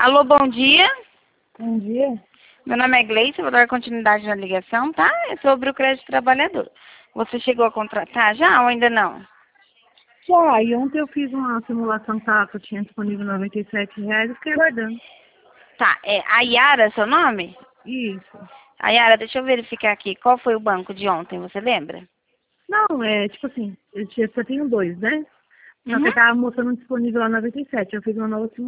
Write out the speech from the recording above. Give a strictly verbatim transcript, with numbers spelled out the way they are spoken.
Alô, bom dia. Bom dia. Meu nome é Gleice, vou dar continuidade na ligação, tá? É sobre o crédito trabalhador. Você chegou a contratar já ou ainda não? Já, e ontem eu fiz uma simulação tá, que eu tinha disponível noventa e sete reais e fiquei aguardando. Tá, é a Yara seu nome? Isso. A Yara, deixa eu verificar aqui. Qual foi o banco de ontem, você lembra? Não, é tipo assim, eu tinha- só tenho dois, né? Só Uhum. que tava mostrando disponível lá noventa e sete. Eu fiz uma nova simulação.